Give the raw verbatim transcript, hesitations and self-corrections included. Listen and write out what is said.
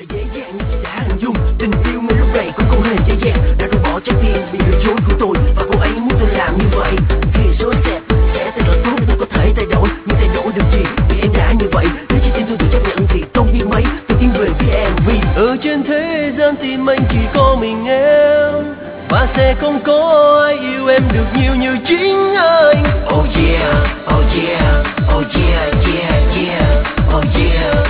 là dễ dàng như chỉ đã hình dung. Tình yêu ngay lúc này cũng không hề dễ dàng. Đã rời bỏ trái tim vì lừa dối của tôi và cô ấy muốn tôi làm như vậy. Khi số đẹp sẽ thay đổi tốt, tôi có thể thay đổi nhưng thay đổi được gì vì em đã như vậy. Nếu chỉ tin tôi tự chấp nhận thì không biết mấy tôi tiến về phía em. Vì ở trên thế gian tim anh chỉ có mình em và sẽ không có ai yêu em được nhiều như chính anh. Oh yeah, oh yeah, oh yeah, yeah, yeah, oh yeah.